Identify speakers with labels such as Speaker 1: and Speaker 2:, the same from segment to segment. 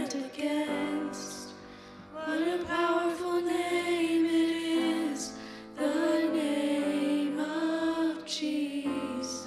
Speaker 1: stand against? What a powerful name it is, the name of Jesus.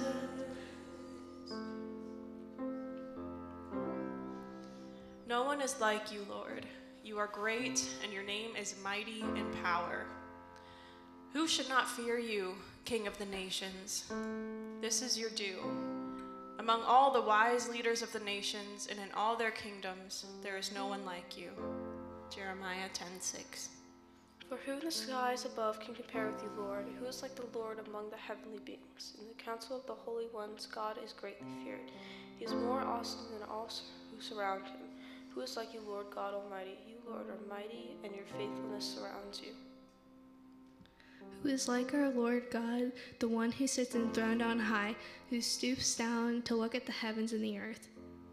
Speaker 2: No one is like you, Lord. You are great, and your name is mighty in power. Who should not fear you, King of the nations? This is your due. Among all the wise leaders of the nations and in all their kingdoms, there is no one like you. Jeremiah 10:6.
Speaker 3: For who in the skies above can compare with you, Lord? Who is like the Lord among the heavenly beings? In the council of the holy ones, God is greatly feared. He is more awesome than all who surround him. Who is like you, Lord God Almighty? You, Lord, are mighty, and your faithfulness surrounds you.
Speaker 4: Who is like our Lord God, the one who sits enthroned on high, who stoops down to look at the heavens and the earth?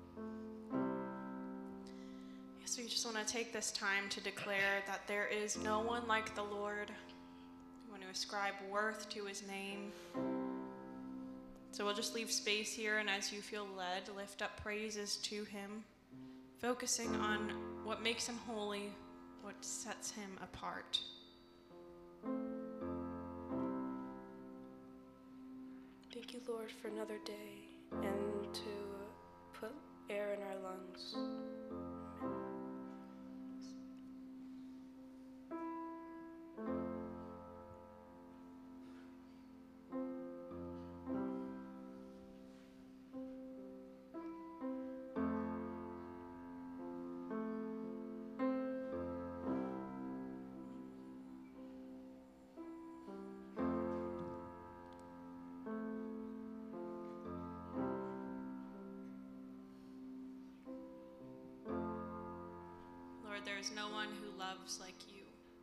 Speaker 2: Yes, we just want to take this time to declare that there is no one like the Lord. We want to ascribe worth to his name. So we'll just leave space here, and as you feel led, lift up praises to him, focusing on what makes him holy, what sets him apart.
Speaker 3: Thank you, Lord, for another day and to put air in our lungs.
Speaker 2: Lord, there is no one who loves like you.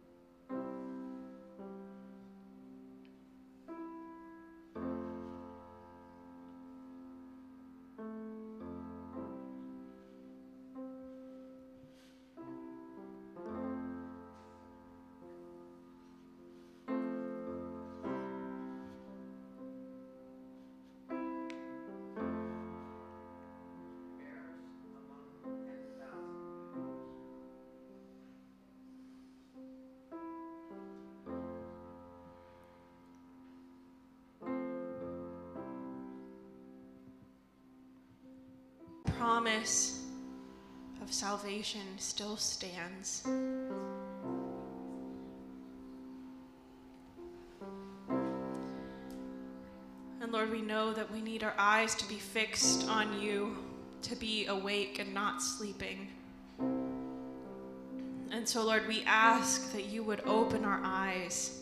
Speaker 2: Promise of salvation still stands. And Lord, we know that we need our eyes to be fixed on you, to be awake and not sleeping. And so, Lord, we ask that you would open our eyes,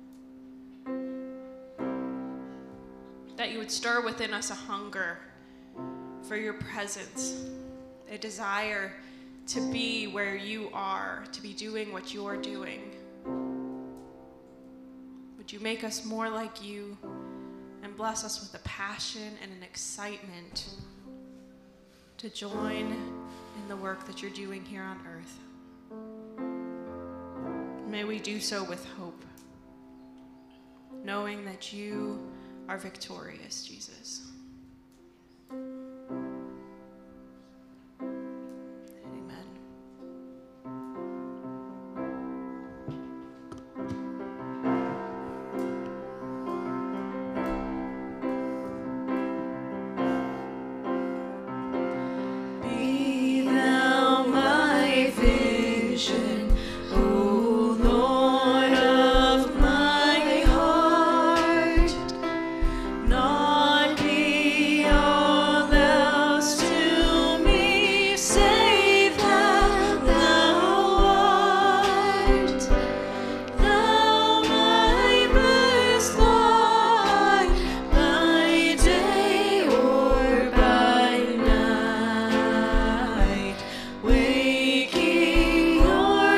Speaker 2: that you would stir within us a hunger for your presence, a desire to be where you are, to be doing what you're doing. Would you make us more like you and bless us with a passion and an excitement to join in the work that you're doing here on earth. May we do so with hope, knowing that you are victorious, Jesus.
Speaker 1: Waking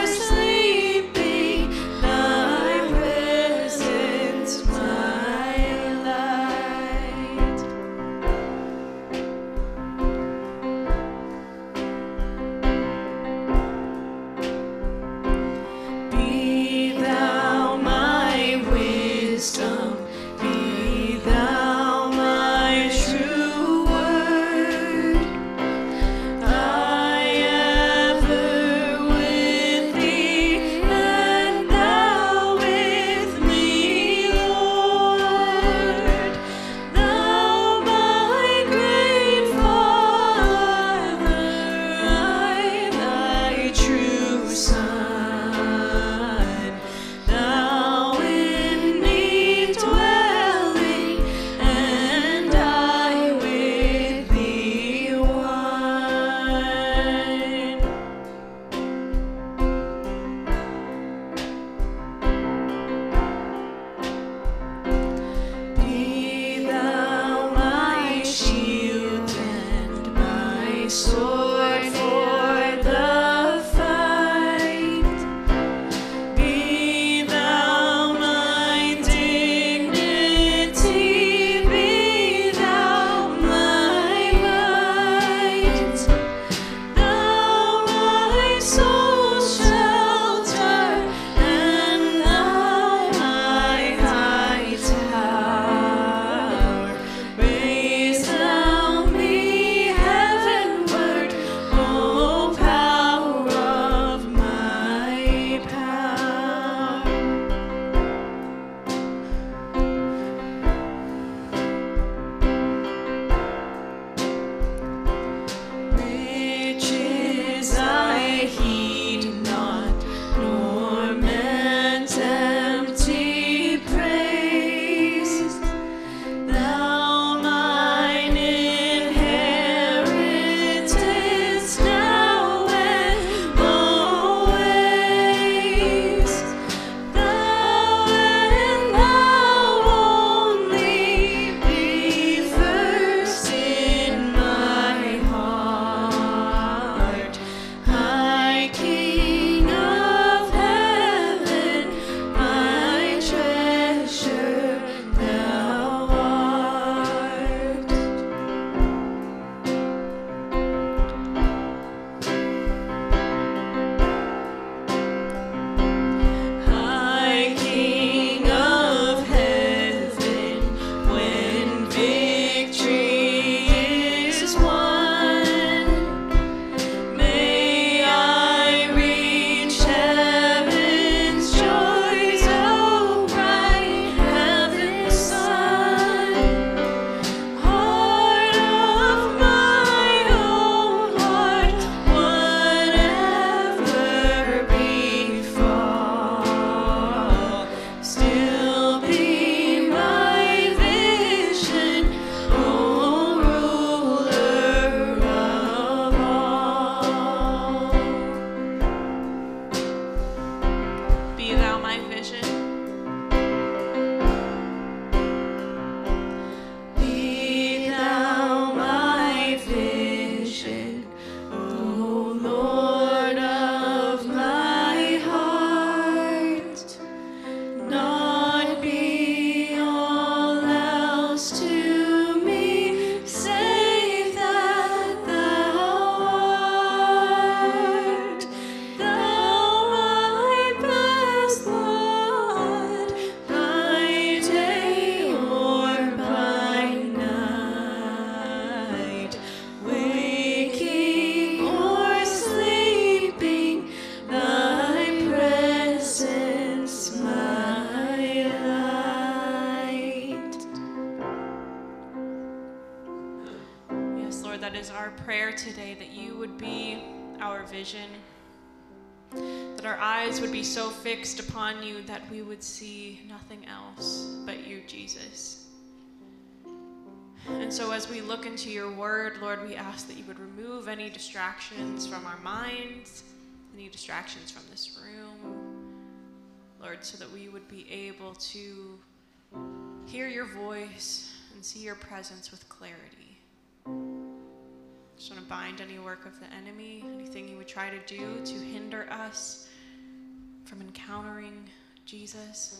Speaker 2: Yes, Lord, that is our prayer today, that you would be our vision, that our eyes would be so fixed upon you that we would see nothing else but you, Jesus. And so as we look into your word, Lord, we ask that you would remove any distractions from our minds, any distractions from this room, Lord, so that we would be able to hear your voice and see your presence with clarity. Just want to bind any work of the enemy, anything he would try to do to hinder us from encountering Jesus.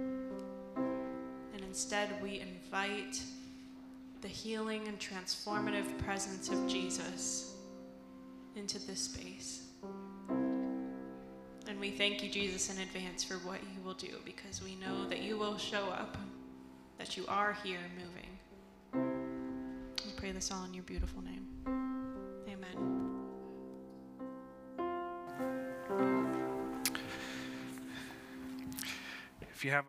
Speaker 2: And instead we invite the healing and transformative presence of Jesus into this space. And we thank you, Jesus, in advance for what you will do, because we know that you will show up, that you are here moving. We pray this all in your beautiful name. Amen.
Speaker 5: If you have